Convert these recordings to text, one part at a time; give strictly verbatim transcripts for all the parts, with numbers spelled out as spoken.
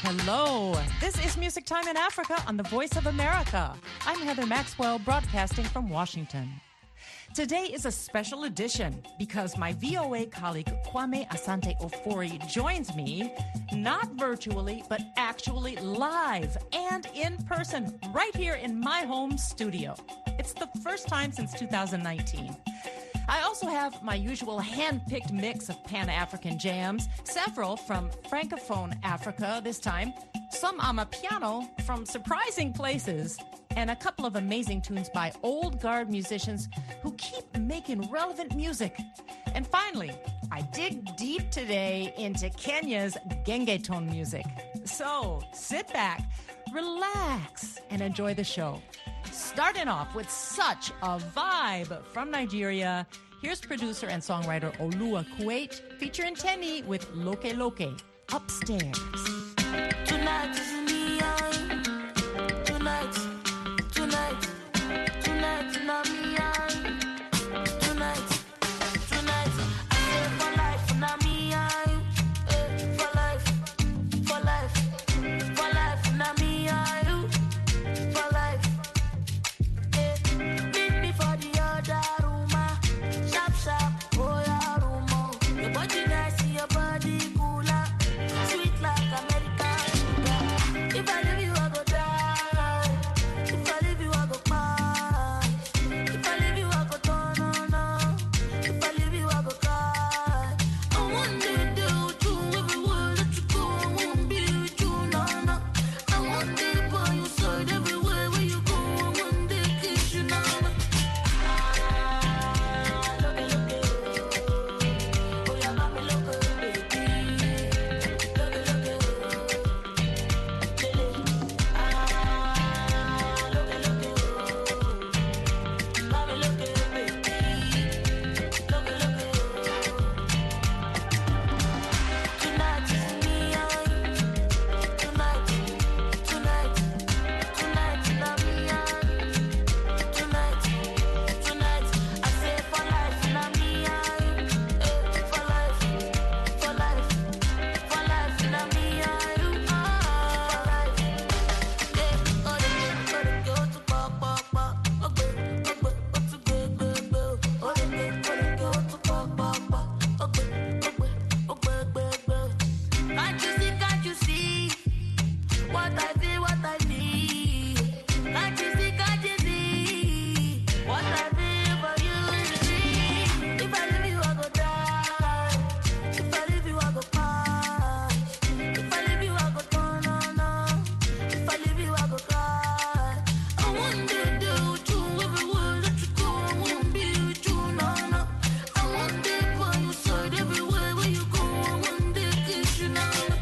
Hello, this is Music Time in Africa on the Voice of America. I'm Heather Maxwell, broadcasting from Washington. Today is a special edition because my V O A colleague Kwame Asante Ofori joins me, not virtually, but actually live and in person, right here in my home studio. It's the first time since two thousand nineteen. I also have my usual hand-picked mix of Pan-African jams, several from Francophone Africa this time, some amapiano from surprising places, and a couple of amazing tunes by old guard musicians who keep making relevant music. And finally, I dig deep today into Kenya's gengetone music. So sit back, relax, and enjoy the show. Starting off with such a vibe from Nigeria, here's producer and songwriter Olua Kuwait featuring Tenny with Loke Loke, Upstairs. Tonight is me, tonight, tonight, tonight, not me, tonight, tonight, I say for life, not me, for life, for life, for life, not me, for life. Meet me for the other room, sharp, sharp, oh yeah, room, your body nice, your body cooler, sweet like American. If I leave you, I go die. If I leave you, I go cry. If I leave you, I go turn on on. If I leave you, I go cry. I want to do with you everywhere that you go. I won't be with you, no, no. I want to by your side everywhere where you go. I want to kiss you, no, no. Ah, look at, look at, oh yeah, mommy, look at, baby. Look at, look at, Can't you see, can't you see what I feel, what I need? Can't you see, can't you see what I feel for you? If I leave you, I go die. If I leave you, I go cry. If I leave you, I go turn on on. If I leave you, I go cry. I want to do with you everywhere that you go. I won't be with you, no, no. I want to by your side everywhere where you go. I want to kiss you, no, no.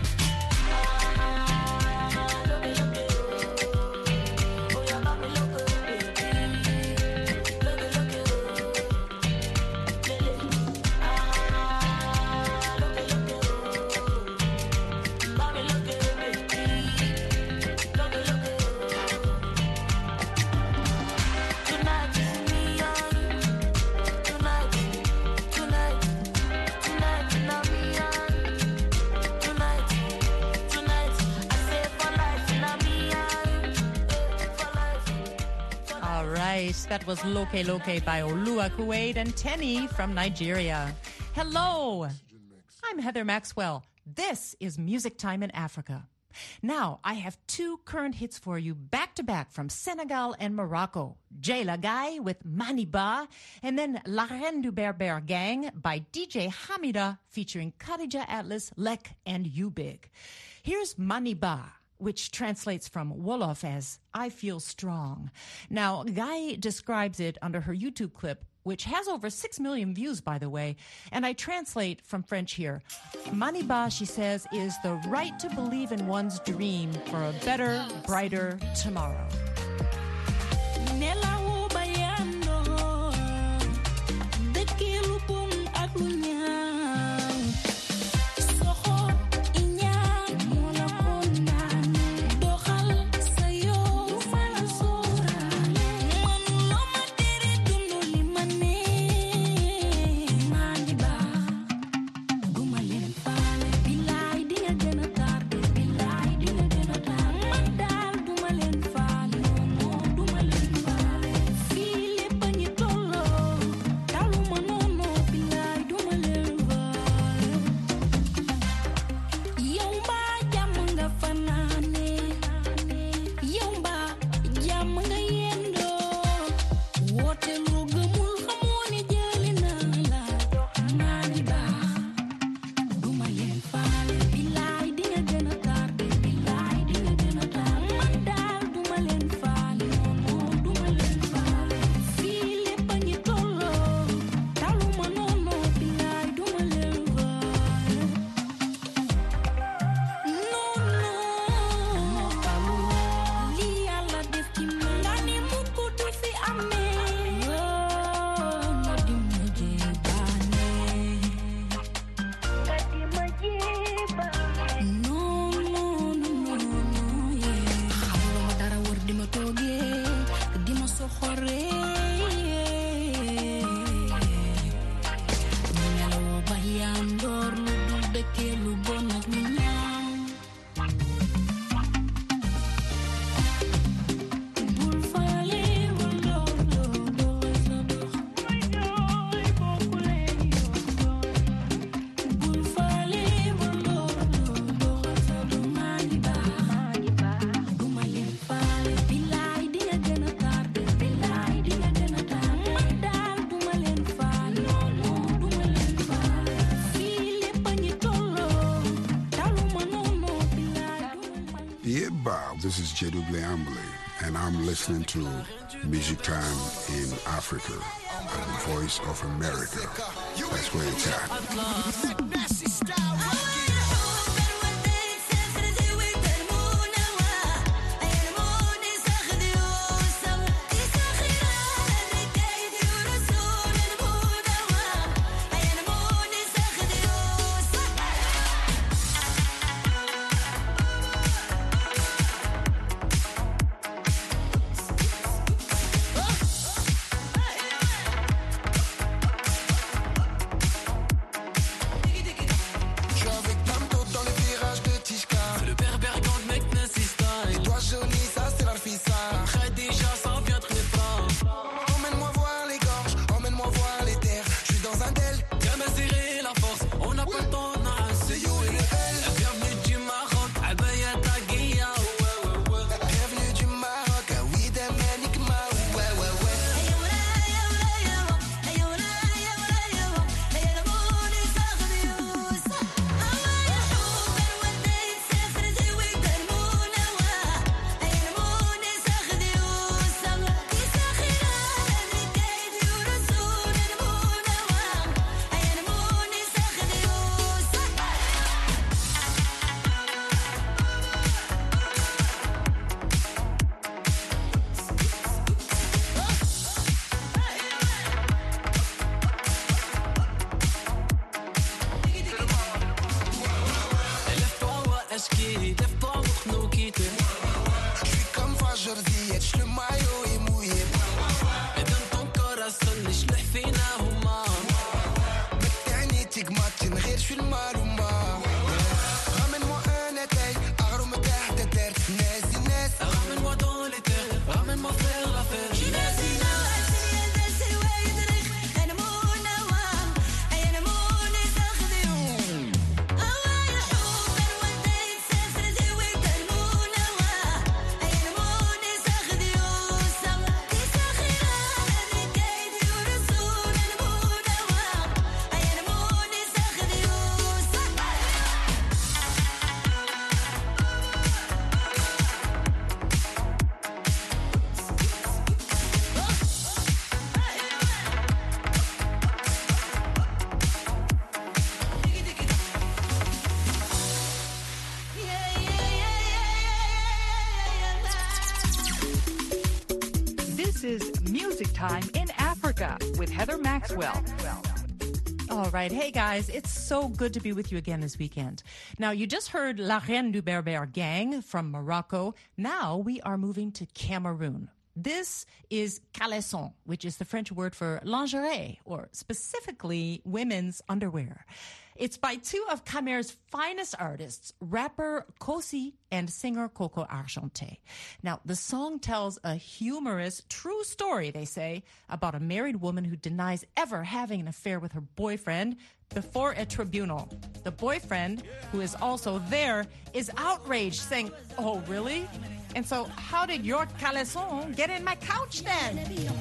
Ah, look at, look at, oh yeah, mommy, look at, baby. Look at, look at, lele. Ah, look at, look at, mommy, look at, baby. Look at, look at, tonight is me, tonight, tonight, tonight, not me, tonight, tonight, I say for life, not me, for life, for life. All right, that was Loke Loke by Olua Kuwait and Tenny from Nigeria. Hello, I'm Heather Maxwell. This is Music Time in Africa. Now, I have two current hits for you back-to-back from Senegal and Morocco. Jay Lagai with Maniba, and then La Reine du Berber Gang by D J Hamida featuring Khadija Atlas, Lek, and U-Big. Here's Maniba, which translates from Wolof as I Feel Strong. Now, Guy describes it under her YouTube clip, which has over six million views, by the way, and I translate from French here. Maniba, she says, is the right to believe in one's dream for a better, brighter tomorrow. Bilai dia jana tarde, bilai dia Bob. This is Jedouble Ambly, and I'm listening to Music Time in Africa on the Voice of America. That's where it's at. This is Music Time in Africa with Heather Maxwell. All right. Hey, guys. It's so good to be with you again this weekend. Now, you just heard La Reine du Berbère Gang from Morocco. Now we are moving to Cameroon. This is caleçon, which is the French word for lingerie, or specifically women's underwear. It's by two of Cameroon's finest artists, rapper Kosi and singer Coco Argenté. Now, the song tells a humorous, true story, they say, about a married woman who denies ever having an affair with her boyfriend before a tribunal. The boyfriend, who is also there, is outraged, saying, "Oh, really? And so how did your caleçon get in my couch then?"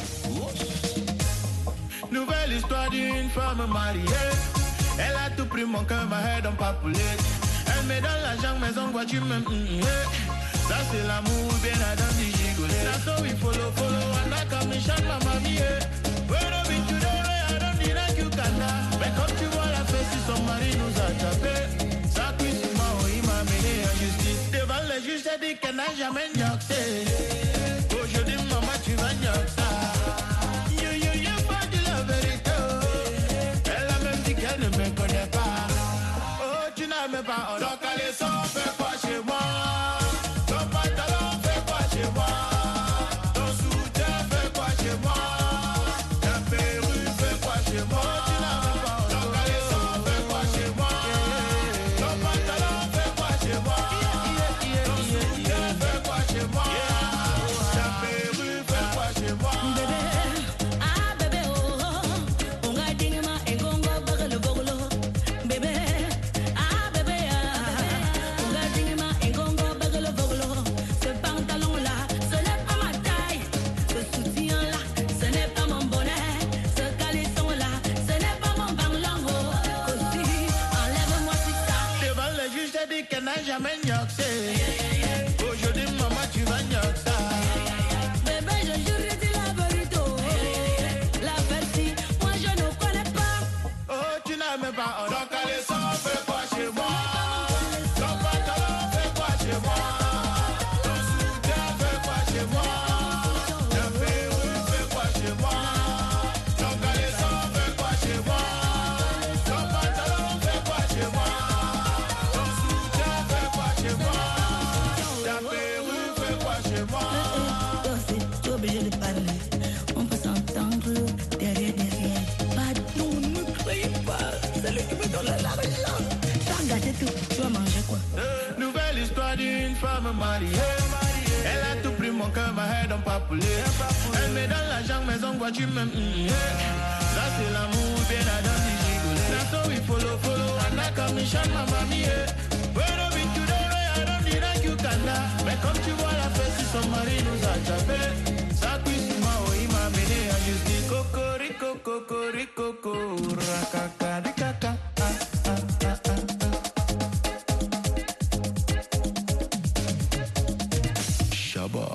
Nouvelle histoire d'une femme mariée. Elle a tout pris mon cœur, ma head en papoulet. Elle me donne l'argent, mes ongles, tu me... Mm, yeah. Ça c'est l'amour, bien Adam dit gigoler. That's how we follow, follow, and I come and shine my mamie. When I meet you there, I don't need a cucanda. Mais comme tu vois la fête, si son mari nous a tapé. Ça cuit sur moi, il m'a mené en justice. Devant le juge, j'ai dit qu'elle n'a jamais gnoxé. Aujourd'hui, maman, tu vas gnoxer. Yo, yo, yo, pas de la vérité. Elle a même dit qu'elle ne me connaît pas. Oh, tu n'as même pas. Donc, allez, sans faire quoi chez moi? Ton pantalon fait quoi chez moi? Ton soutien fait quoi chez moi? Ta perruque fait quoi chez moi? Tu n'as même pas. Donc, allez, sans faire quoi chez moi? Ton pantalon fait quoi chez moi? Ton soutien fait quoi chez moi? Ta perruque fait quoi chez moi? Jamais gnoxé. Aujourd'hui Ton caleçon fait quoi chez moi? Ton pantalon fait quoi chez moi? Ton soutien fait quoi chez moi? Ta perruque fait quoi chez moi? Ton caleçon fait quoi chez moi? Ton pantalon fait quoi chez moi? Ton soutien fait quoi chez moi? Ta perruque fait quoi chez moi? Tu es obligé de parler. On peut s'entendre derrière, derrière. Pardon, ne criez pas. C'est lui qui me donne l'argent. T'as gâté tout. Tu vas manger quoi? Nouvelle histoire d'une femme mariée. Elle a tout pris, mon cœur, ma haine, d'un papoulet. Elle me donne l'argent, mais on voit tu m'aimes. mm, yeah. Ça c'est l'amour, bien à dans du gigolé. That's how we follow, follow, and I come and shine my mamie. When I be today, I don't need a cucanda. Mais comme tu vois la fête, si son mari nous a tapé. Ça cuisse ma oh, il m'a mené à juste dire cocorico, cocorico, cocorico, racaca, de caca. Ah, ah, ah, ah. Shabba.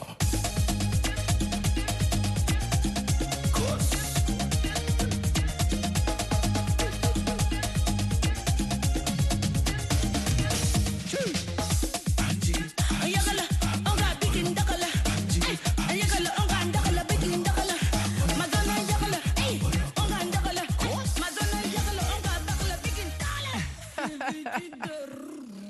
Ayagala, onga bikin dakala. Ayagala, onga dakala bikin dakala. Madonna ayagala, eh, onga dakala. Madonna ayagala, onga dakala bikin dakala.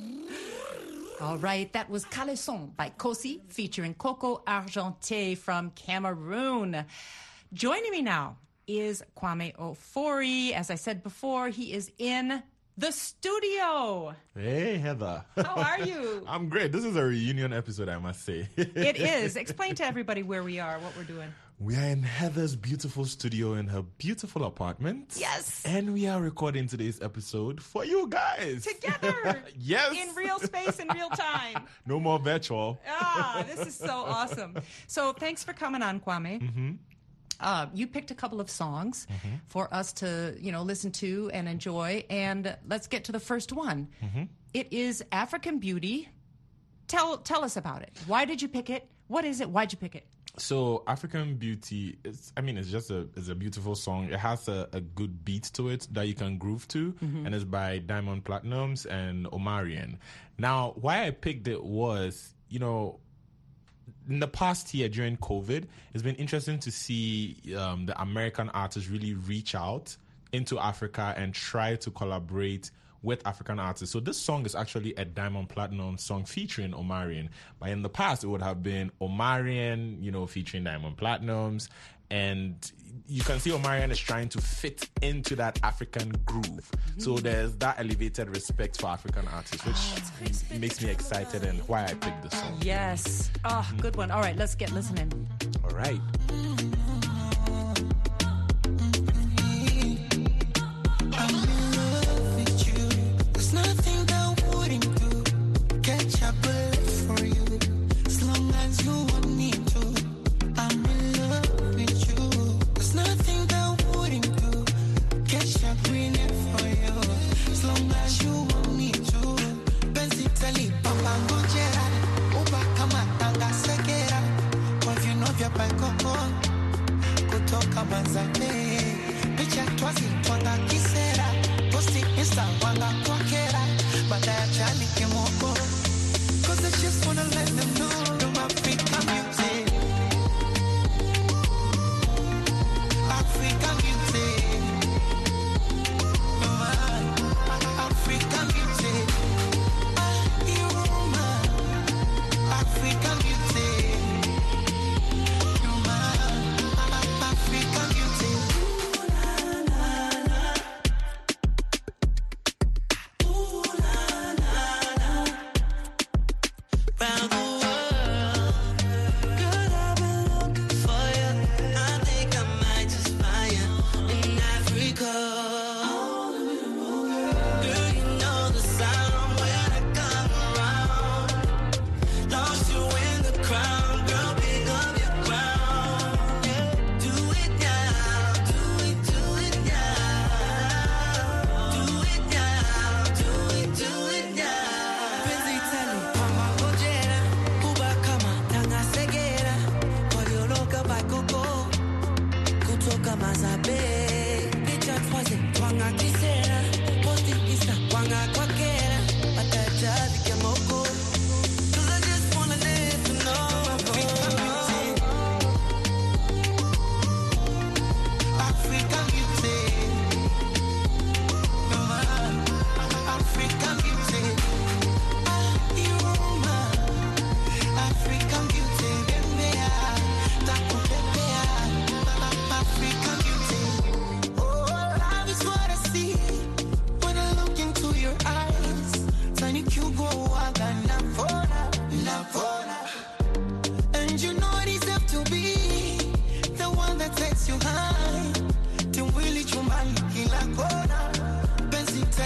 All right, that was Caleçon by Kosi featuring Coco Argenté from Cameroon. Joining me now is Kwame Ofori. As I said before, he is in the studio. Hey, Heather. How are you? I'm great. This is a reunion episode, I must say. It is. Explain to everybody where we are, what we're doing. We are in Heather's beautiful studio in her beautiful apartment. Yes. And we are recording today's episode for you guys. Together. Yes. In real space, in real time. No more virtual. Ah, this is so awesome. So thanks for coming on, Kwame. Mm-hmm. Uh, you picked a couple of songs mm-hmm. for us to, you know, listen to and enjoy. And let's get to the first one. Mm-hmm. It is African Beauty. Tell tell us about it. Why did you pick it? What is it? Why'd you pick it? So African Beauty, is, I mean, it's just a it's a beautiful song. It has a, a good beat to it that you can groove to, Mm-hmm. and it's by Diamond Platnumz and Omarion. Now, why I picked it was, you know, in the past year during COVID, it's been interesting to see um, the American artists really reach out into Africa and try to collaborate with African artists. So this song is actually a Diamond Platnumz song featuring Omarion. But in the past, it would have been Omarion, you know, featuring Diamond Platnumz. And you can see Omarion is trying to fit into that African groove. Mm-hmm. So there's that elevated respect for African artists, which oh, makes me excited and why I picked this song. Yes. Oh, good one. All right, let's get listening. All right.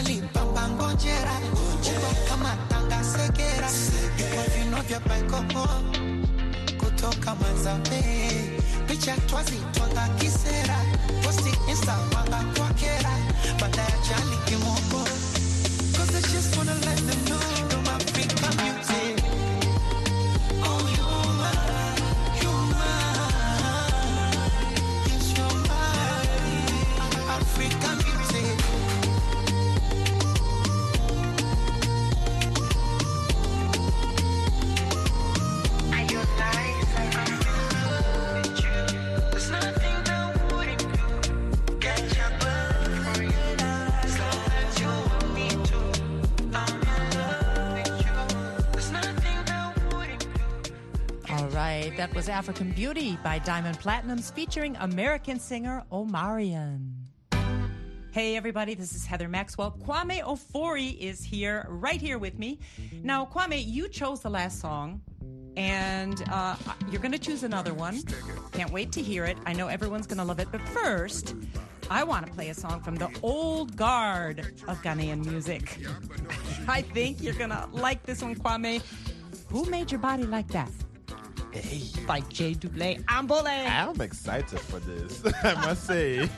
Charlie Bamba Ngojera, Uko kama tanga segera, kwa vino vya paikopo, kutoka Manzabe, picha twazi twanga kisera, posti insta wanga kwa kera, bada ya Charlie kimoko, cause I just wanna let them know, you're my African beauty. Oh, you're my, you're my, yes, you're my African beauty. That was African Beauty by Diamond Platnumz featuring American singer Omarion. Hey everybody, this is Heather Maxwell. Kwame Ofori is here, right here with me. Now, Kwame, you chose the last song, and uh, you're going to choose another one. Can't wait to hear it. I know everyone's going to love it. But first, I want to play a song from the old guard of Ghanaian music. I think you're going to like this one, Kwame. Who made your body like that? Hey. By J. Double Ambole. I'm excited for this, I must say.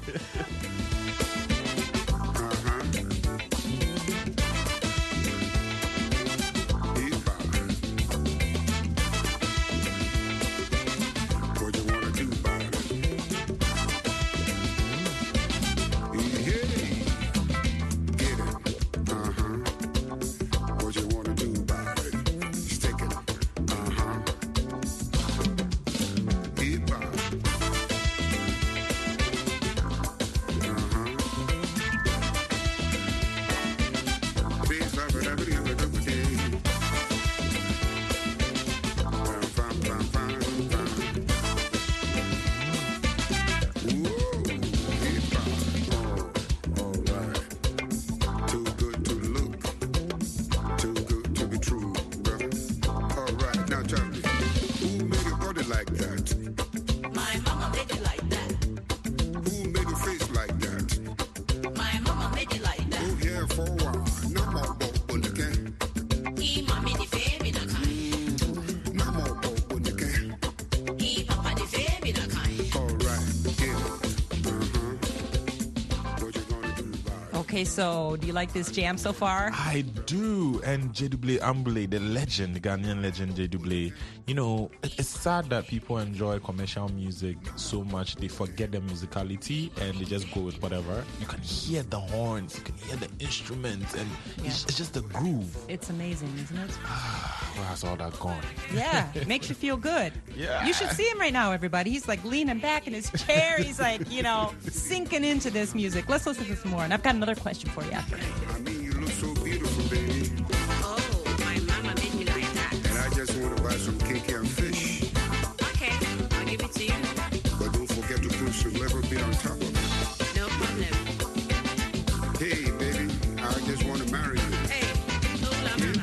Okay, so do you like this jam so far? I do. And J. Double Ambole, the legend, the Ghanaian legend J. Double, you know, it's sad that people enjoy commercial music so much they forget the musicality and they just go with whatever. You can hear the horns, you can hear the instruments, and yeah. it's, it's just the groove. It's amazing, isn't it? Where's all that gone? Yeah, it makes you feel good. Yeah. You should see him right now, everybody. He's like leaning back in his chair. He's like, you know, sinking into this music. Let's listen to some more. And I've got another question for you after. I mean, you look so beautiful, baby. Oh, my mama made me like that. And I just want to buy some cake and fish. Okay, I'll give it to you. But don't forget to put some liver beer on top of it. No problem. Hey, baby, I just want to marry you. Hey, no problem.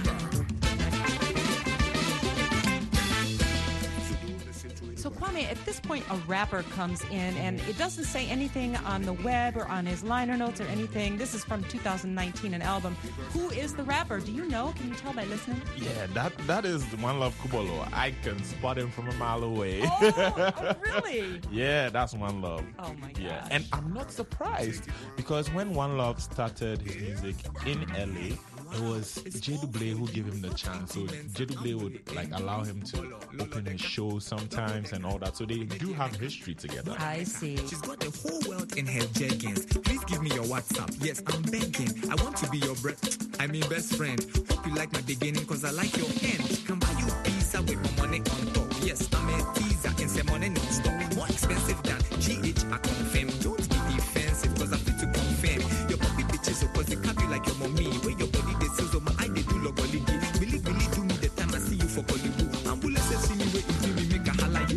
So Kwame, at this point, a rapper comes in, and it doesn't say anything on the web or on his liner notes or anything. This is from two thousand nineteen, an album. Who is the rapper? Do you know? Can you tell by listening? Yeah, that that is One Love Kubolo. I can spot him from a mile away. Oh, oh really? Yeah, that's One Love. Oh my god. Yeah, and I'm not surprised because when One Love started his music in L A, it was J. Double who gave him the chance. So J. Double would like allow him to open his show sometimes and all that. So they do have history together. I see. She's got the whole world in her jeggings. Please give me your WhatsApp. Yes, I'm begging. I want to be your bre- I mean best friend. Hope you like my beginning cause I like your end. Can buy you pizza with my money on top. Yes, I'm a teaser and say money non-stop. More expensive than G H, I confirm. Don't be defensive cause I'm fit to confirm. Your puppy bitches so cause they cap you like your mommy. Where your body they sizzle, my eye they do logoligi. Really, really do me the time I see you for Hollywood. Ambulance see me where you do me make a holla you.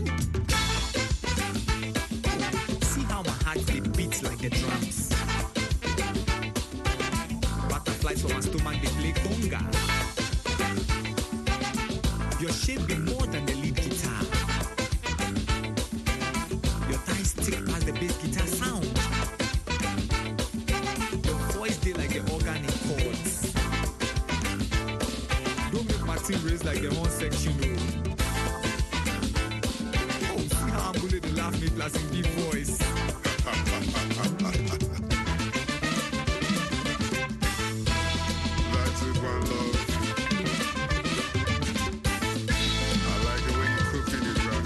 See how my heart it beats like the drums. Butterflies from my stomach they play conga. Your shape be more than the lead guitar. Your thighs stick past the bass guitar sound. Your voice they like the organ. organic chords. Don't make my team raise like their own section, oh. Oh, see how I'm bullied the laugh me plus in deep voice. That's it, one love. I like the way you cooking it, bro.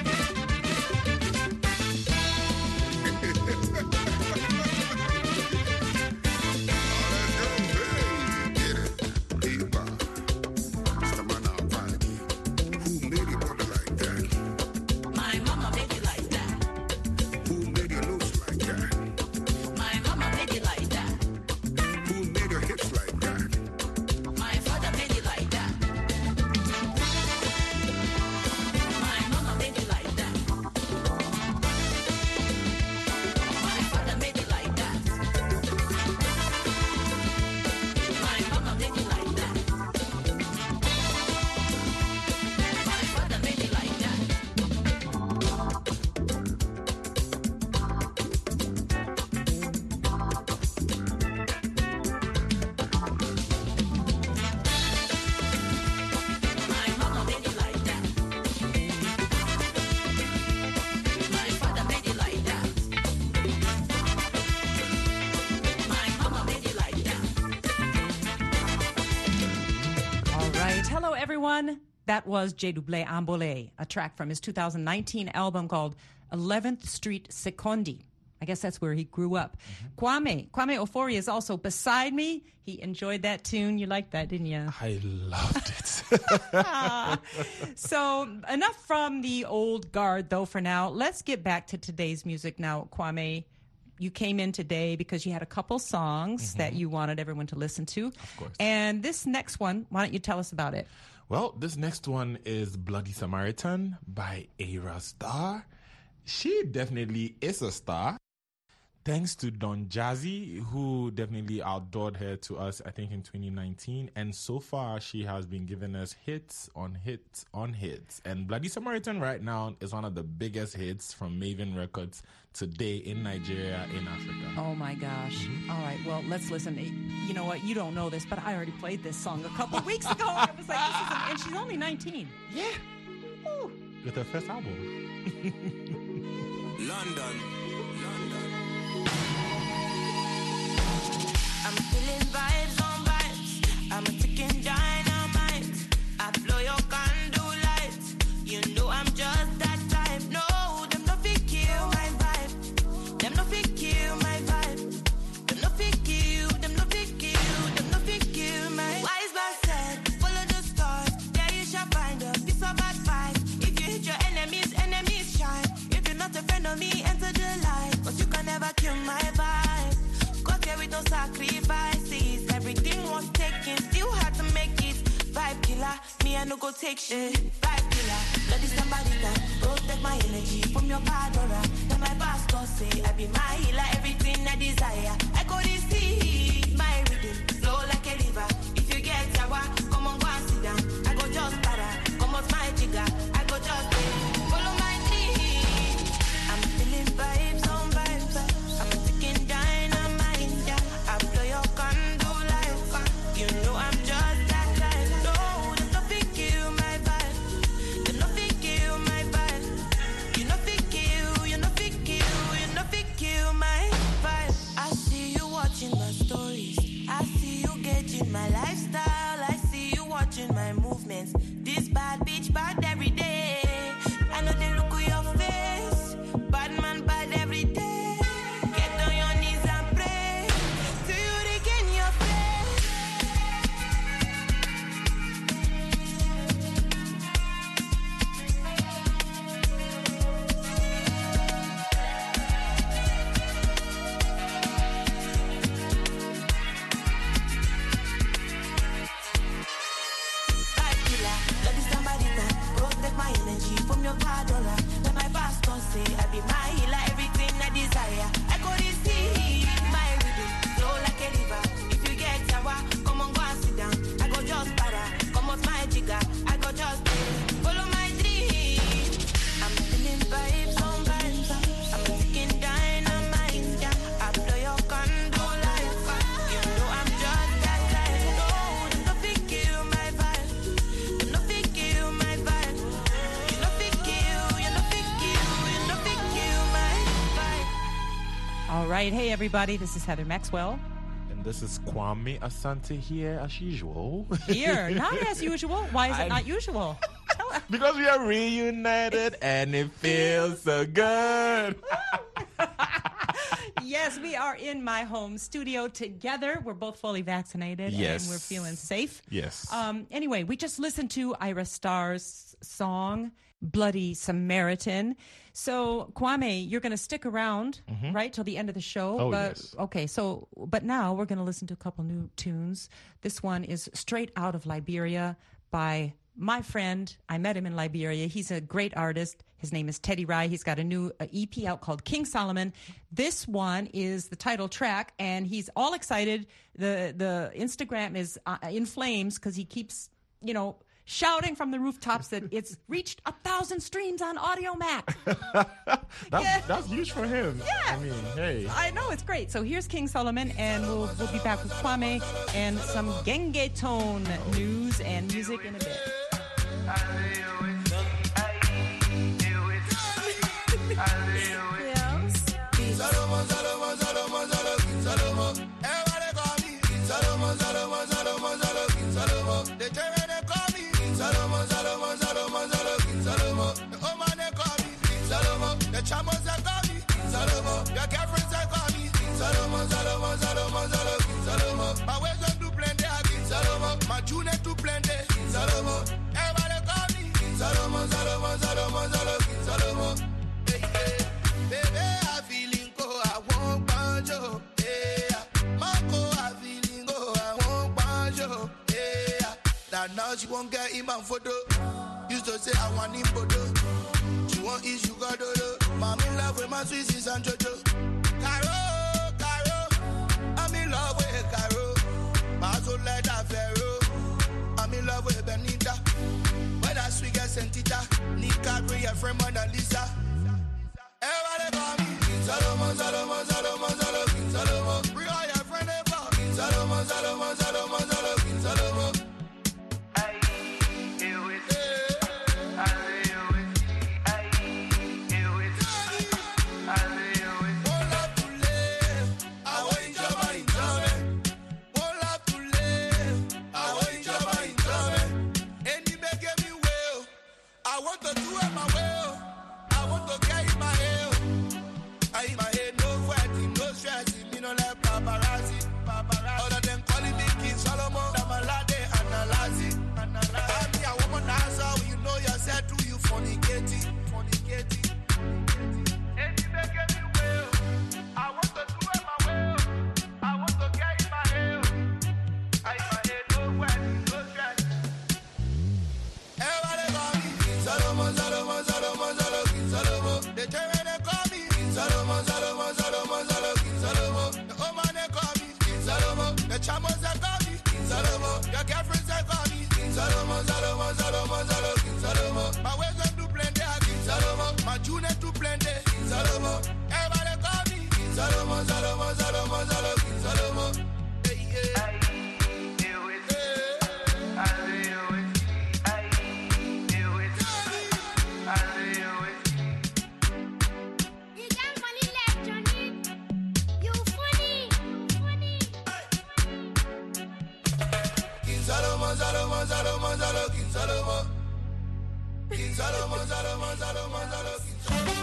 My mama made it like that. Who made your looks like that? My mama made it like that. Who made your hips like that? My father made it like that. My mama made it like that. My father made it like that. My mama made it like that. My father made it like that. My mama made it like that. My father made it like that. My mama made it like that. All right. Hello, everyone. That was J. Double Ambole, a track from his two thousand nineteen album called eleventh Street Secondi. I guess that's where he grew up. Kwame, Kwame Ofori is also beside me. He enjoyed that tune. You liked that, didn't you? I loved it. So enough from the old guard, though, for now. Let's get back to today's music now, Kwame. You came in today because you had a couple songs that you wanted everyone to listen to. Of course. And this next one, why don't you tell us about it? Well, this next one is Bloody Samaritan by Ayra Starr. She definitely is a star. Thanks to Don Jazzy, who definitely outdoored her to us, I think, in twenty nineteen. And so far, she has been giving us hits on hits on hits. And Bloody Samaritan right now is one of the biggest hits from Maven Records today in Nigeria, in Africa. Oh, my gosh. All right, well, let's listen. You know what? You don't know this, but I already played this song a couple of weeks ago. I was like, this is an, and she's only nineteen. Yeah. Ooh. With her first album. London. I'm feeling vibes on vibes. I'm a ticking dynamite. I blow your candle lights. You know I'm just that type. No, them no fit kill my vibe. Them no fit kill my vibe. Them no fit kill. Them no fit kill. Them no fit kill my. Wise man said, follow the stars. There you shall find a piece of advice. If you hit your enemies, enemies shine. If you're not a friend of me, enter the light. But you can never kill my vibe. Got here with no sacrifices. Everything was taken, still had to make it. Vibe killer, me I no go take shit. Vibe killer, bloody somebody that protect my energy from your padora. Then my pastor say I be my healer, everything I desire. I go receive my rhythm, flow like a river. If you get yawa, come on go and sit down. I go just para, come out my jigger. I go just pay, follow my lead. I'm feeling vibes on vibes. I'm a ticking dynamite. I blow your candle light. You know I'm just that type. No, them no fit kill my vibe. Them no fit kill my vibe. You no fit kill, you no fit kill, you no fit kill my vibe. I see you watching my stories. I see you gauging my lifestyle. I see you watching my movements. This bad bitch bad every day. I know they look at your face. Bad man bad every day. Get on your knees and pray. Till you regain your faith. Vibe killer, bloody somebody that right. Hey, everybody. This is Heather Maxwell. And this is Kwame Asante here, as usual. Here. Not as usual. Why is it I'm- not usual? Because we are reunited and it feels so good. Yes, we are in my home studio together. We're both fully vaccinated Yes. and we're feeling safe. Yes. Um, anyway, we just listened to Ira Starr's song, Bloody Samaritan. So, Kwame, you're going to stick around, right, till the end of the show. Oh, but, yes. Okay, so, but now we're going to listen to a couple new tunes. This one is straight out of Liberia by my friend. I met him in Liberia. He's a great artist. His name is Teddy Rai. He's got a new uh, E P out called King Solomon. This one is the title track, and he's all excited. The the Instagram is uh, in flames because he keeps, you know, shouting from the rooftops that it's reached a thousand streams on Audio Mac. That's, Yeah. that's huge for him. Yeah. I mean, hey. I know, it's great. So here's King Solomon, and we'll we'll be back with Kwame and some Genge Tone news and music in a bit. Solomon, Solomon, Solomon, Solomon, Solomon. Everybody call me Solomon, Solomon, Solomon, Solomon, Solomon. The children they call me Solomon, Solomon, Solomon, Solomon, Solomon. The old man they call me Solomon. The chamos they call me Solomon. Your girlfriends they call me Solomon, Solomon, Solomon, Solomon, Solomon. My ways don't do plenty, I be Solomon. My junior do plenty, Solomon. Everybody call me Solomon, Solomon, Solomon, Solomon, Solomon. Hey, hey. Baby, I feeling go, I won't banjo. Yeah, Marco, I feeling go, I won't banjo. Yeah, that now she won't get in my photo. Used to say I want him photo. She won't eat sugar dodo. I'm in love with my sweeties and Jojo. Caro, Caro, I'm in love with Caro. My soul like that Pharaoh. I'm in love with Benita. When I sweet get sentita, Nika, bring your friend Mona Lisa. Everybody call me Solomon, Solomon, Solomon, Solomon, Solomon. Bring all your friends and call me Solomon, Solomon, Solomon, Solomon, Solomon. One love to live, I want enjoy, enjoy. One love to live, I want enjoy, enjoy. Any man give me will, I want to do it my will. I want to get in my head. I in my head, no fighting, no stressing. Me no like paparazzi, paparazzi. Other than calling me King Solomon, I'm a lade and a lassie. I'm me a woman answer when you know yourself too. You fornicating, fornicating. Any man get me will. I want to do it my will. I want to get in my head. I in my head, no fighting, no stressing. Everybody call me Solomon, Solomon, Solomon, Solomon, Solomon. The children they call me Solomon, Solomon, Solomon, Solomon, Solomon. The old man they call me Solomon. The chamos they call me Solomon. Your girlfriends they call me Solomon, Solomon, Solomon, Solomon, Solomon. My ways don't do plenty, I be Solomon. My junior do plenty, Solomon. Everybody call me Solomon, Solomon, Solomon, Solomon, Solomon. Hey, yeah. You got money left, Johnny. You funny. Funny. King Solomon, Solomon, Solomon, Solomon, King Solomon. King Solomon, Solomon, Solomon, Solomon, King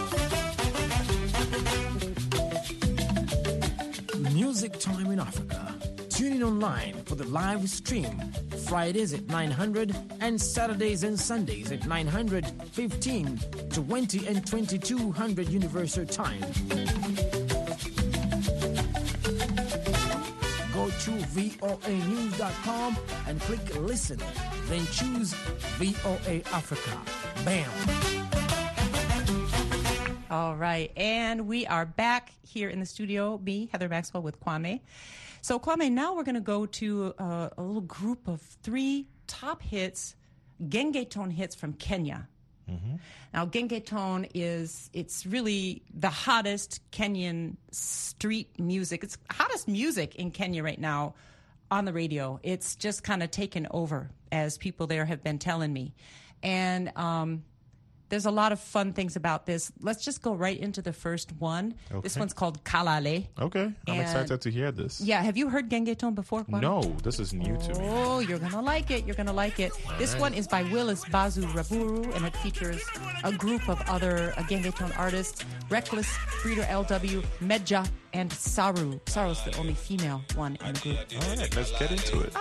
Solomon. Music Time in Africa. Tune in online for the live stream. Fridays at nine hundred and Saturdays and Sundays at nine hundred, fifteen, twenty, and twenty-two hundred Universal Time. Go to V O A news dot com and click listen. Then choose V O A Africa. Bam. All right, and we are back here in the studio, me, Heather Maxwell, with Kwame. So, Kwame, now we're going to go to uh, a little group of three top hits, Genge Tone hits from Kenya. Mm-hmm. Now, Genge Tone is, it's really the hottest Kenyan street music. It's hottest music in Kenya right now on the radio. It's just kind of taken over, as people there have been telling me. And um, there's a lot of fun things about this. Let's just go right into the first one. Okay. This one's called Kalale. Okay, I'm and excited to hear this. Yeah, have you heard Gengeton before, Kwame? No, this is new oh, to me. Oh, you're going to like it. You're going to like it. All this right. one is by Willis Bazu Raburu, and it features a group of other uh, Gengeton artists, Reckless, Breeder L W, Medja, and Saru. Saru's the only female one in the group. All right, let's get into it.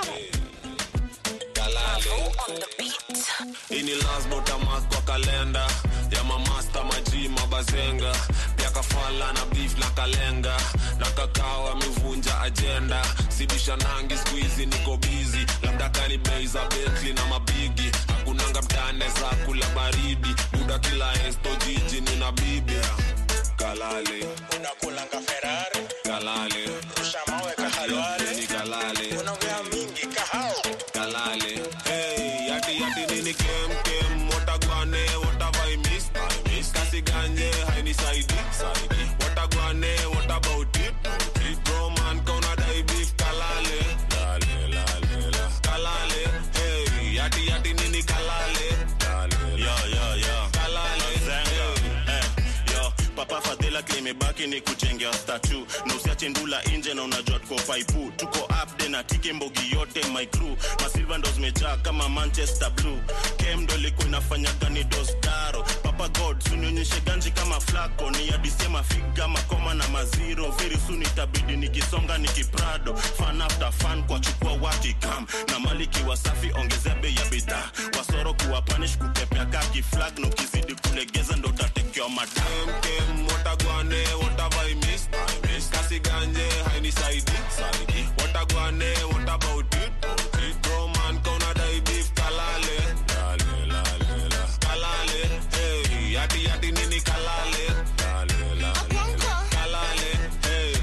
Ini lazima utamark kwa kalenda ya mamasta maji mabazenga pia kafala na beef na kalenga na kakao amevunja agenda sibisha nangi squeeze niko busy labda kani bei za Bentley na mabigi hakunanga mtane za kula baridi muda kila esto jiji nina bibi Kalale unakulanga Ferrari Kalale rusha mawe kahalwale ni Kalale unaongea mingi kahao Kalale hey yati yati nini kem kem watagwane watavai miss miss kasi ganye haini saidi saidi watagwane what about it it bro man kona dai beef Kalale lale lale la Kalale hey yati yati nini Kalale lale yo yo yo Kalale zenga eh yo papa fadela claim baki ni kuchengea statue na usiache ndula nje na unajua tuko paipu tuko up de na tiki mbogi yote my crew masilva ndo zimejaa kama Manchester Blue kem ndo liko inafanya gani dostaro papa god sunionyeshe ganji kama flako ni adisema figa makoma na maziro very soon itabidi nikisonga nikiprado fan after fan kwa chukua watikam na maliki wasafi ongezea bei ya bidhaa wasoro kuwa punish kutepea kaki flag no kizidi kulegeza ndo tatekewa madam kem watagwane watavai miss miss kasi ganje haini saidi saidi watagwane what about it it bro man kona dai beef Kalale lale lale la Kalale hey yati yati nini Kalale lale lale Kalale hey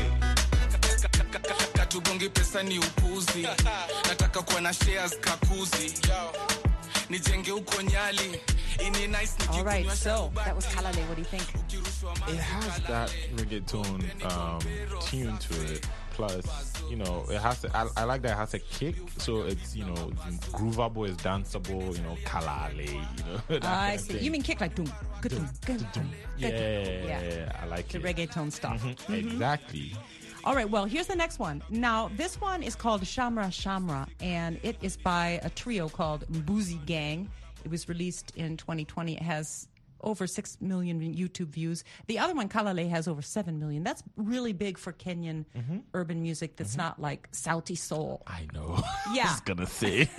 katugongi pesa ni upuzi nataka kuwa na shares kakuzi nijenge uko Nyali. All right, so that was Kalale. What do you think? It has that reggaeton um, tune to it. Plus, you know, it has. To, I, I like that it has a kick, so it's you know groovable, it's danceable. You know, Kalale. You know. Uh, I see. You mean kick like doom, doom, doom, doom. Yeah, yeah, I like the it. reggaeton stuff. Mm-hmm. Mm-hmm. Exactly. All right, well, here's the next one. Now, this one is called Shamra Shamra, and it is by a trio called Mbuzi Gang. It was released in twenty twenty. It has over six million YouTube views. The other one, Kalale, has over seven million. That's really big for Kenyan mm-hmm. urban music that's mm-hmm. not like Sauti Soul. I know. Yeah. I was going to say.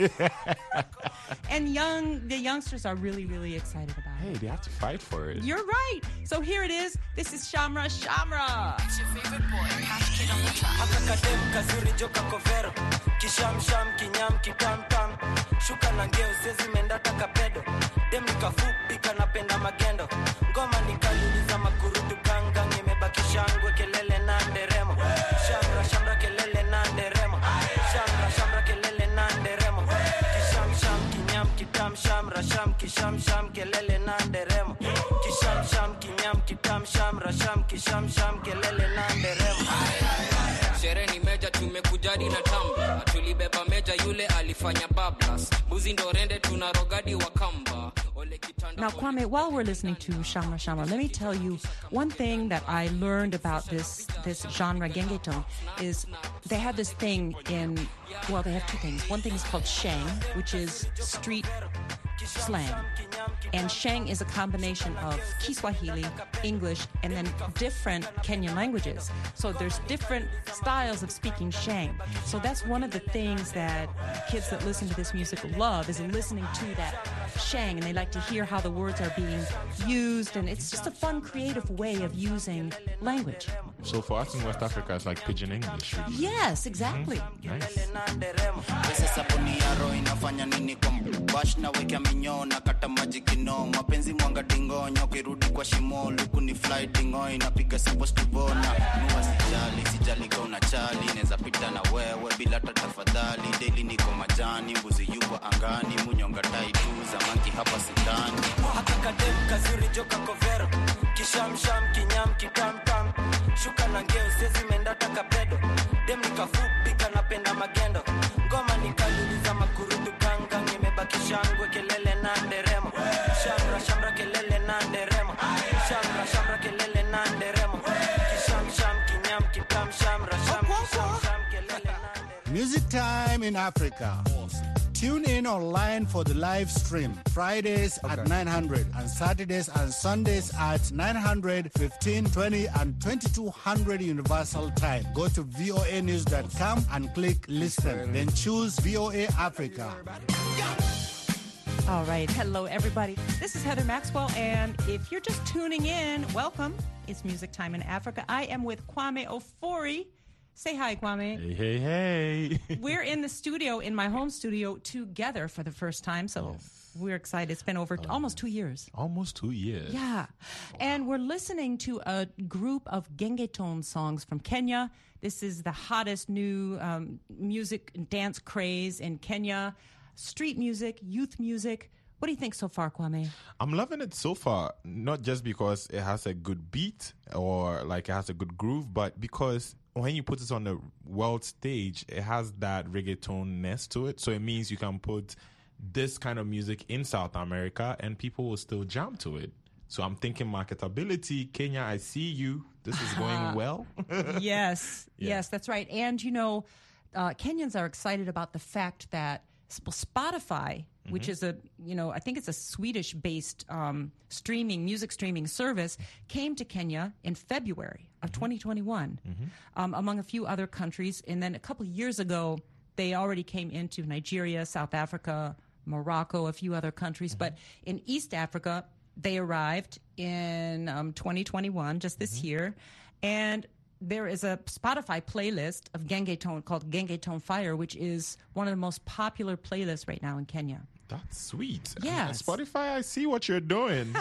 And young, the youngsters are really, really excited about hey, it. Hey, they have to fight for it. You're right. So here it is. This is Shamra Shamra. It's your favorite boy, Half Kid on the track. Akakadem kazuri joka kovero. Kisham sham kinyam kitam tam. Shuka na ngeo sezi menda takapedo. Dem nikafupi kanapenda magendo. Ngoma nikaliuliza makurutu ganga. Nimebaki shangwe kelele na nderemo. Shamra shamra kelele na nderemo. Shamra shamra kelele na nderemo. Kisham sham kinyam kitam shamra sham kisham sham kelele na nderemo. Kisham sham kinyam kitam shamra sham kisham sham kelele na nderemo. Sherehe ni meja tumekujadi na tamba. Tulibeba meja yule alifanya bablas. Buzi ndo rende tunarogadi wa kamba. Now, Kwame, while we're listening to Shamra Shamra, let me tell you one thing that I learned about this this genre, Gengeton, is they have this thing in, well, they have two things. One thing is called Sheng, which is street slang. And Sheng is a combination of Kiswahili, English, and then different Kenyan languages. So there's different styles of speaking Sheng. So that's one of the things that kids that listen to this music love, is listening to that Sheng, and they like to hear how the words are being used, and it's just a fun, creative way of using language. So for us in West Africa, it's like Pidgin English. Really. Yes, exactly. Mm-hmm. Nice. Mapenzi mwanga dingonya ukirudi kwa shimo luku ni fly dingonya napiga supposed to bona nuwa sijali sijali kwa unachali neza pita na wewe bila tatafadhali daily niko majani mbuzi yuko angani munyonga tai tu zamanki hapa sitani Akakadem kazuri joka kovero Kisham sham kinyam kitam tam Shuka na ngeo sezi menda takapedo Dem nikafupi kanapenda magendo Ngoma nikaluliza makurutu ganga Nimebaki shangwe kelele na nderemo Shamra shamra kelele na Time in Africa. Tune in online for the live stream. Fridays at nine hundred and Saturdays and Sundays at nine hundred, fifteen, twenty and twenty-two hundred Universal Time. Go to V O A news dot com and click listen. Then choose V O A Africa. All right. Hello, everybody. This is Heather Maxwell, and if you're just tuning in, welcome. It's Music Time in Africa. I am with Kwame Ofori. Say hi, Kwame. Hey, hey, hey. We're in the studio, in my home studio, together for the first time, so yes. We're excited. It's been over um, almost two years. Almost two years. Yeah. And we're listening to a group of Gengetone songs from Kenya. This is the hottest new um, music and dance craze in Kenya. Street music, youth music. What do you think so far, Kwame? I'm loving it so far, not just because it has a good beat or like it has a good groove, but because when you put it on the world stage, it has that reggaeton-ness to it. So it means you can put this kind of music in South America and people will still jam to it. So I'm thinking marketability. Kenya, I see you. This is going well. Yes, Yeah. yes, that's right. And, you know, uh, Kenyans are excited about the fact that Spotify, which Mm-hmm. is a, you know, I think it's a Swedish-based um, streaming, music streaming service, came to Kenya in February of twenty twenty-one, Mm-hmm. um, among a few other countries. And then a couple of years ago, they already came into Nigeria, South Africa, Morocco, a few other countries. Mm-hmm. But in East Africa, they arrived in um, twenty twenty-one, just this Mm-hmm. year. And there is a Spotify playlist of Gengetone called Gengetone Fire, which is one of the most popular playlists right now in Kenya. That's sweet. Yes. Spotify, I see what you're doing.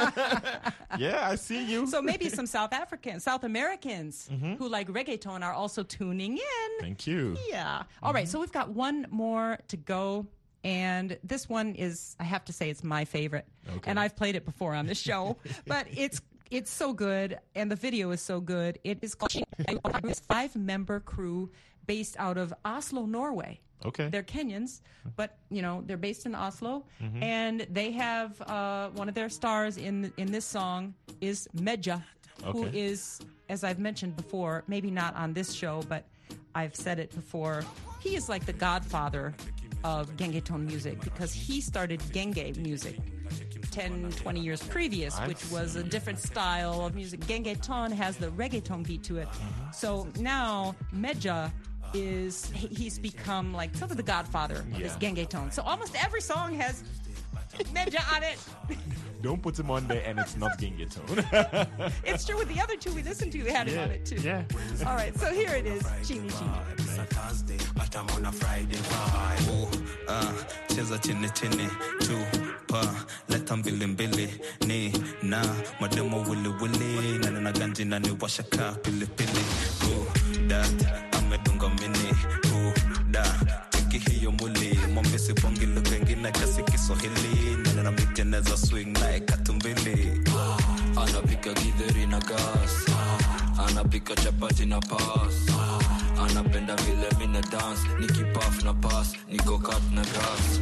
Yeah, I see you. So maybe some South Africans, South Americans who like reggaeton are also tuning in. Thank you. Yeah. All right, so we've got one more to go. And this one is, I have to say, it's my favorite. Okay. And I've played it before on the show. But it's it's so good, and the video is so good. It is called a five-member crew based out of Oslo, Norway. Okay. They're Kenyans, but, you know, they're based in Oslo. Mhm. And they have uh, one of their stars in in this song is Medja, who Okay. is, as I've mentioned before, maybe not on this show, but I've said it before, he is like the godfather of Gengetone music because he started Genge music ten, twenty years previous, I which was a different style of music. Gengetone has the reggaeton beat to it. So now Medja is, he- he's become like sort of the godfather of this Yeah. Gengetone. So almost every song has Medja on it. Don't put him on there and it's not Gengetone. It's true with the other two we listened to, they had it Yeah, on it too. yeah. All right, so here it is, Chini Chini. It's a Thursday, but I'm on a Friday vibe. Oh, uh, cheza chini chini, chupa, leta mbili mbili, ni na mademo wili wili, na na ganji na ni washaka pili pili. Oh, that amedunga mini, oh, da tiki hiyo muli, mwambisi bongi lukengine kasi Kiswahili, na na miteneza swing na ekatumbili. Anapika githeri na gas, anapika chapati na pas, anapenda vile mina dance, nikipaf na pass, niko cut na grass.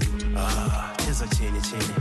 Ah, cheza chini chini.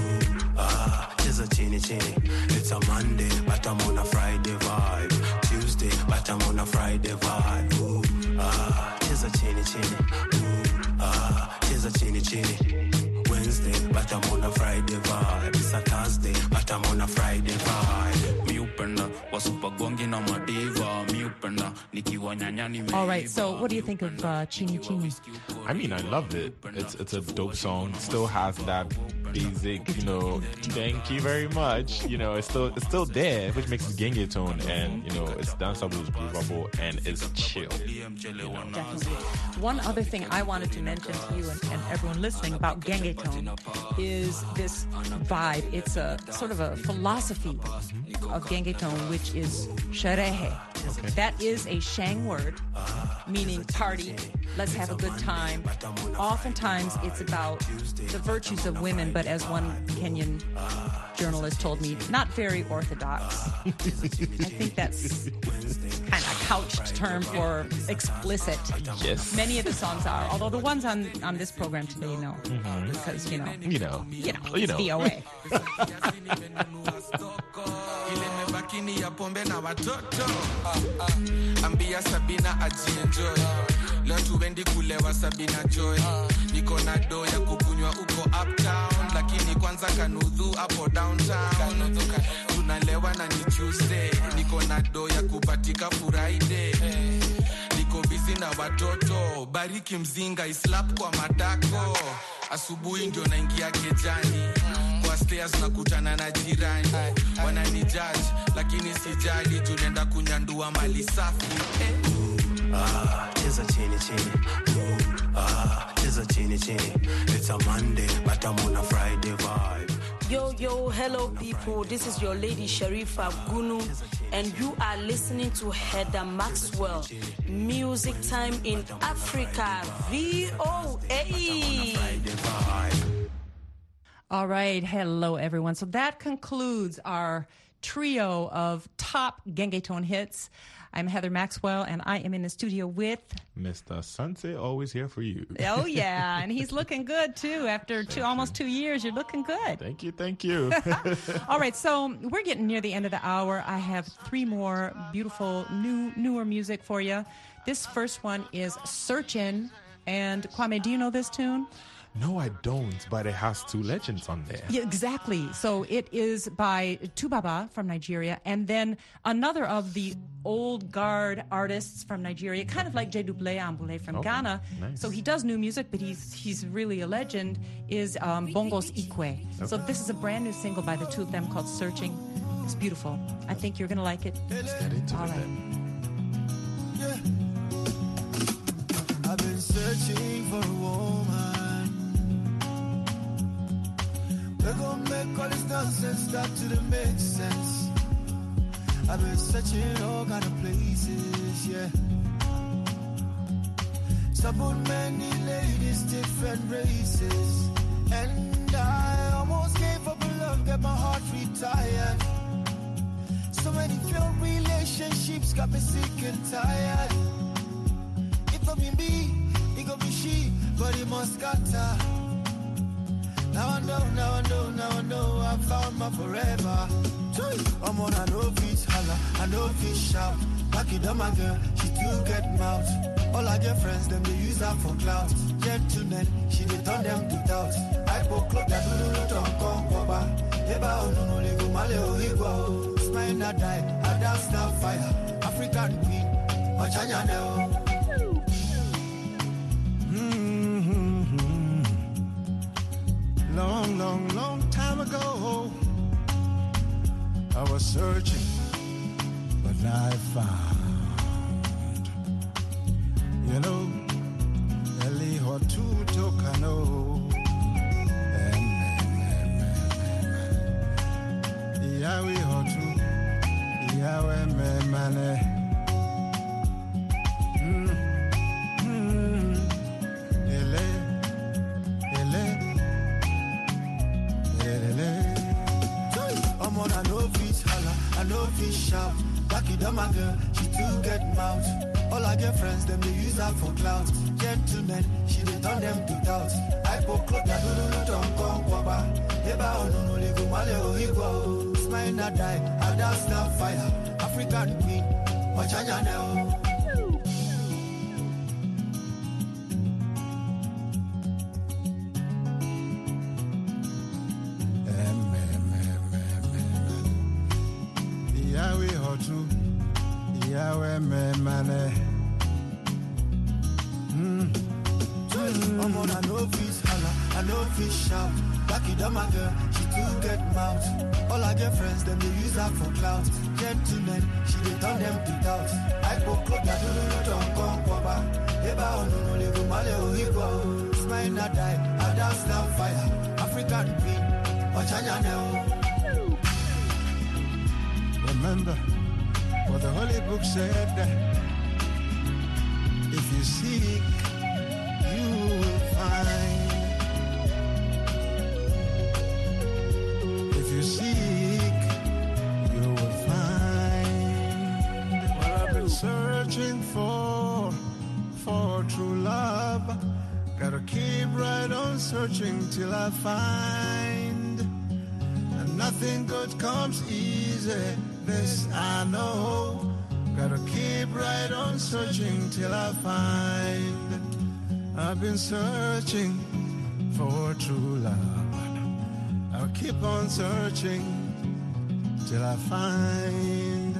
Ah, cheza chini chini. It's a Monday, but I'm on a Friday vibe. Tuesday, but I'm on a Friday vibe. Ooh, ah, cheza chini chini. Ooh, ah, cheza chini chini. Wednesday, but I'm on a Friday vibe. It's a Thursday, but I'm on a Friday vibe. Mi upenda wasupa gongi na madiva. Mi upenda nikiwa nyanyani. All right, so what do you think of uh, Chini Chini? I mean, I loved it. It's it's a dope song. It still has that basic, you know, thank you very much. You know, it's still it's still there, which makes it Gengetone, and you know, it's danceable, it's groovable, and it's chill. You know? Definitely. One other thing I wanted to mention to you and, and everyone listening about Gengetone is this vibe. It's a sort of a philosophy of Gengetone, which is sherehe. That is a Shang word, meaning party, let's have a good time. Oftentimes it's about the virtues of women, but as one Kenyan journalist told me, not very orthodox. I think that's kind of a couched term for explicit. Yes. Many of the songs are, although the ones on, on this program today, no. Mhm. Because, you know, You know. you know, You it's know. V O A. Ile mebakini ya pombe na watoto. Ah, ah. Ambia Sabina ajienjoy. leo tuendi kulewa Sabina Joy. Niko na do ya kukunywa uko uptown, lakini kwanza kanudhu hapo downtown. Tunalewa na ni Tuesday, niko na do ya kupatika Friday. Niko busy na watoto, bariki mzinga islap kwa matako. Asubuhi ndio naingia kejani, kwa stairs nakutana na jirani. Wanani judge lakini sijali, tunaenda kunyandua mali safi. Ah, cheza chini chini. Ooh, ah, cheza chini chini. It's a Monday, but I'm on a Friday vibe. Yo, yo, hello people. This is your lady Sharifa Gunu, and you are listening to Heather Maxwell. Music time in Africa. V O A. All right. Hello, everyone. So that concludes our trio of top Gengetone hits. I'm Heather Maxwell, and I am in the studio with Mister Sunset, always here for you. Oh, yeah, and he's looking good, too. After two, almost two years, you're looking good. Thank you, thank you. All right, so we're getting near the end of the hour. I have three more beautiful, new, newer music for you. This first one is Searchin', and Kwame, do you know this tune? No, I don't, but it has two legends on there. Yeah, exactly. So it is by Tubaba from Nigeria, and then another of the old guard artists from Nigeria, kind of like Jedouble Ambule from Okay, Ghana. nice. So he does new music, but he's he's really a legend, is um, Bongos Ikwe. So Okay. this is a brand new single by the two of them called Searching. It's beautiful. I think you're going to like it. Let's get into All it right. then. I've been searching for a woman. We're gonna make all this nonsense start to make sense. I've been searching all kind of places, yeah. Support many ladies, different races. And I almost gave up on love, get my heart retired. So many failed relationships got me sick and tired. It could be me, it could be she, but it must scatter. Now I know, now I know, now I know I found my forever. I'm on a no fish holla, I know fish shout. Back it up my girl, she too get mouth. All I get friends, them they use her for clout. Gentlemen, she they turn them to doubt. I go club that do no don't come cover. Eba oh no no lego male oh igwa. Smile not die, I dance now fire. African queen, Ochanya neo. Long, long, long time ago, I was searching, but I found, you know, Eli Hotu Tokano, Yahweh Hotu, Yahweh Mane. I'm on a no fish holla, a no fish shout. Back it up my girl, she too get mouth. All I get friends, them they use her for clout. Gentlemen, she they turn them to doubt. I go club that do no don't come kwaba. Eba oh no no lego male oh igwa. Smile not die, I dance now fire. African queen, Ochanya neo. Yahweh Hotu, Yahweh Mane. I'm on a no fish holla, a no fish shout. Back it up my girl, she too get mouth. All I get friends, them they use her for clout. Gentlemen, she they turn them to doubt. I go club that do no don't come kwaba. Eba oh no no lego male oh igwa. Smile not die, I dance now fire. African queen, Ochanya neo. Remember what the Holy Book said, if you seek, you will find. If you seek, you will find. What I've been searching for, for true love. Gotta keep right on searching till I find. And nothing good comes easy, this I know. Gotta keep right on searching till I find. I've been searching for true love. I'll keep on searching till I find.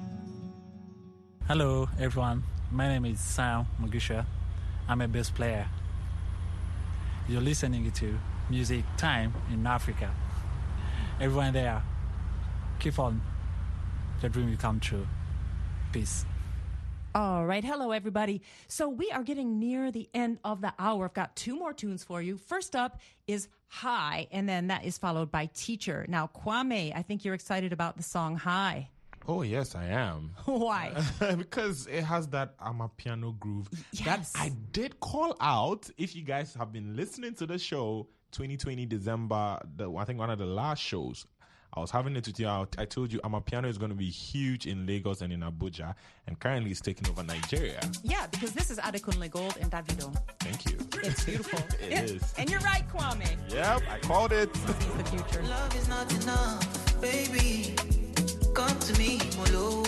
Hello everyone, my name is Sam Mugisha. I'm a bass player. You're listening to Music Time in Africa. Everyone there, keep on. The dream will come true. Peace. All right. Hello, everybody. So we are getting near the end of the hour. I've got two more tunes for you. First up is High, and then that is followed by Teacher. Now, Kwame, I think you're excited about the song High. Oh, yes, I am. Why? Because it has that Amapiano groove Yes. that I did call out. If you guys have been listening to the show, twenty twenty December, the, I think one of the last shows, I was having it with you. I, I told you Amapiano is going to be huge in Lagos and in Abuja, and currently it's taking over Nigeria. Yeah, because this is Adekunle Gold and Davido. Thank you. It's beautiful. It Yeah. is. And you're right, Kwame. Yep, I called it. This is the future. Love is not enough, baby. Come to me, Molo.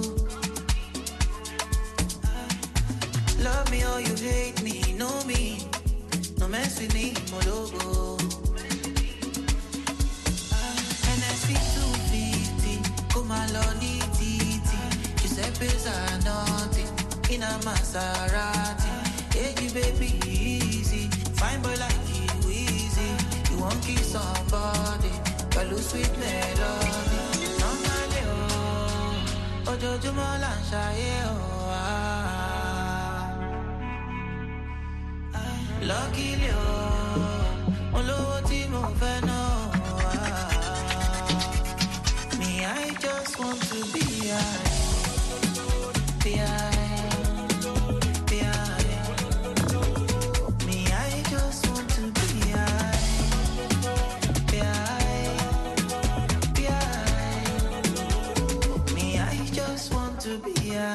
Love me or you hate me, know me. No mess with me, Molo. N S C two fifty, come along, Titi. Giuseppe's are nothing in a Maserati. Hey, you baby, easy. Fine boy like you, easy. You won't kiss somebody, but lose sweet melody. Normally, oh, ojoojúmọ́ là ń ṣayé, oh, ah. Luckily, oh, olówó tí mo fẹ́ náà, ah. Me, I just want to be high, be high, be high. Me, I just want to be high, be high, be high. Me, I just want to be high.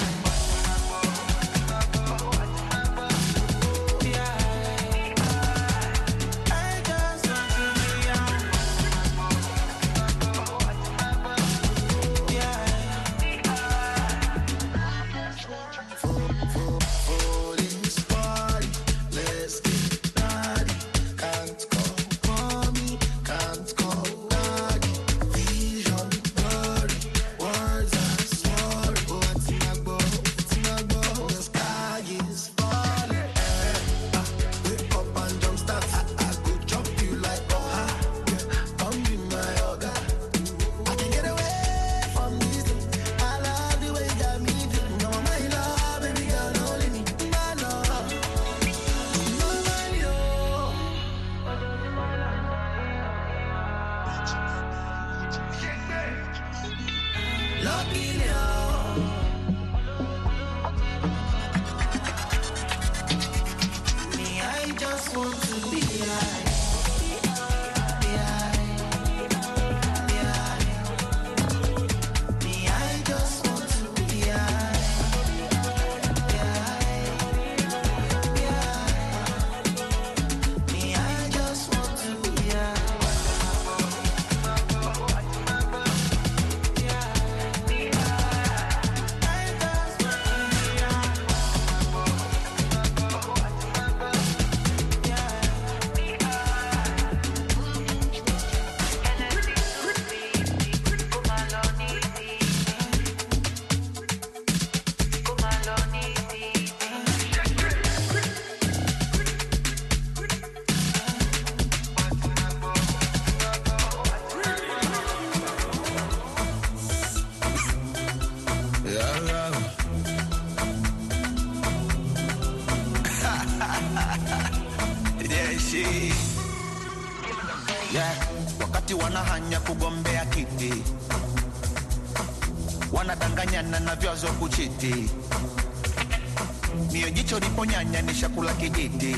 wanahanya kugombea kiti, wanadanganyana na vyazo kuchiti, mio jicho liponyanya ni shakula kijiti,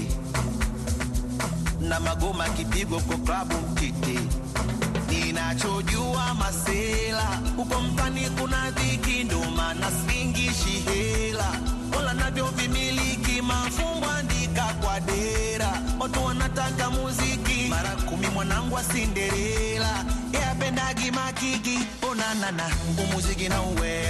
na magoma kipigo kwa klabu mtiti. Ninachojua masela uko mpani kuna dhiki, ndo maana singishi hela wala navyo vimiliki, mafumbo andika kwa dera, watu wanataka muziki mara kumi. Mwanangu wa Cinderella yapendagi makiki, onanana umuziki na uweza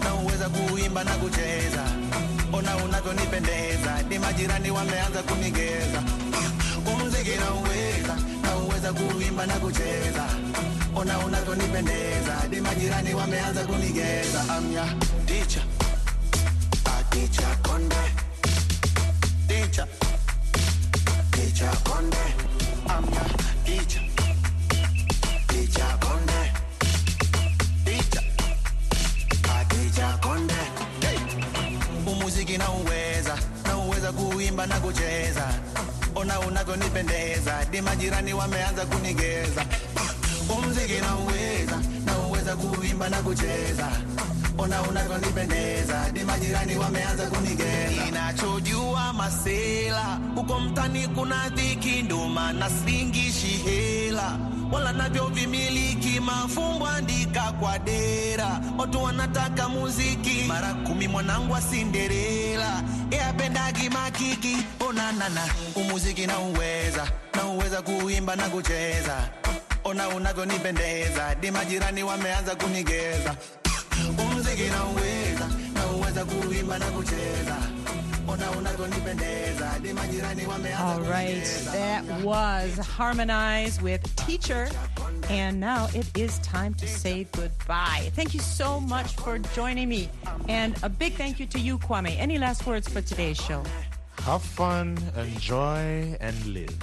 nauweza kuimba na kucheza. Ona unavyonipendeza, ni majirani wameanza kunigeza. Umziki nauweza, nauweza kuimba na kucheza. Ona unavyonipendeza, ni majirani wameanza kunigeza. I'm your teacher, a teacher Konde. Teacher, teacher Konde. I'm your teacher, teacher Konde. Teacher, a teacher Konde. Hey. Umuziki nauweza, nauweza kuimba na kucheza. Ona unavyonipendeza, di majirani wameanza kunigeza. Umuziki nauweza, nauweza kuimba na kucheza. Ona unavyonipendeza, di majirani wameanza kunigeza. Ninachojua masela, uko mtani kuna dhiki, ndo maana singishi hela. Wala navyo vimiliki, mafumbo andika kwa dera. Watu wanataka muziki, mara kumi mwanangu wa Cinderella. Ea pendagi makiki, ona nana. Umuziki na uweza, na uweza kuimba na kucheza. Ona unavyonipendeza, di majirani wameanza kunigeza. Umuziki na uweza, na uweza kuimba na kucheza. Ona unavyonipendeza, di majirani wameanza All right, that was Harmonize with Teacher. And now it is time to say goodbye. Thank you so much for joining me. And a big thank you to you, Kwame. Any last words for today's show? Have fun, enjoy, and live.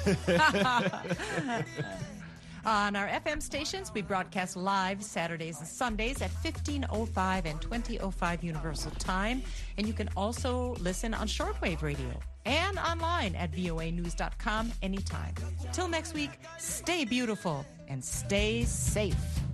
On our F M stations, we broadcast live Saturdays and Sundays at fifteen oh five and twenty oh five Universal Time. And you can also listen on shortwave radio and online at V O A news dot com anytime. Till next week, stay beautiful and stay safe.